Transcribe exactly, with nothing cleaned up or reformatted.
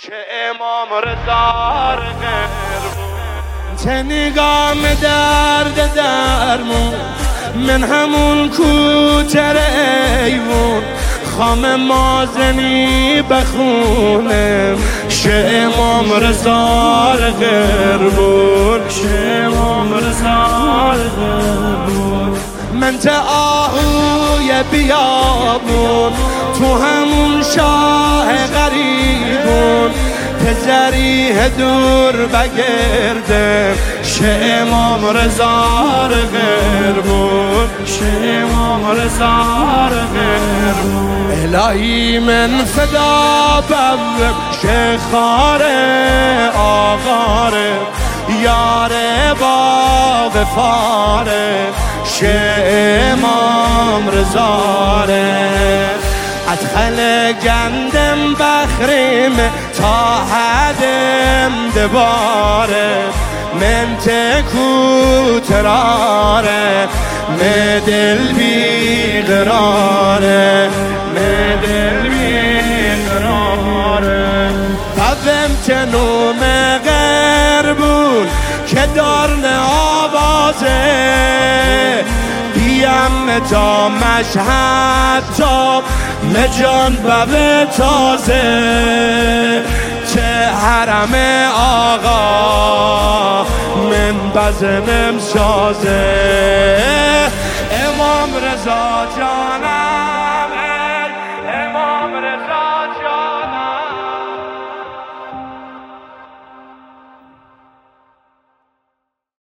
که امام رضا تنگام درد درمون من همون کوتر ایوون خام مازنی بخونم شه امام رضا غربون شه امام رضا غربون من تا آهوی بیابون تو همون شاه غریبون تزریه دور بگردم شه امام رضا غربون شه امام رضا غربون الهی من فدا بم شخاره آغاره یاره با وفاره شه امام رضا ادخل گندم بخریم تا حدم دباره من تکو تراره مدل بی قراره مدل بی قراره قدم کنوم غربون که دارن آوازه بیم تا مشهد تا مجان بب تازه چه حرم آقا من بزنم سازه امام رضا جانم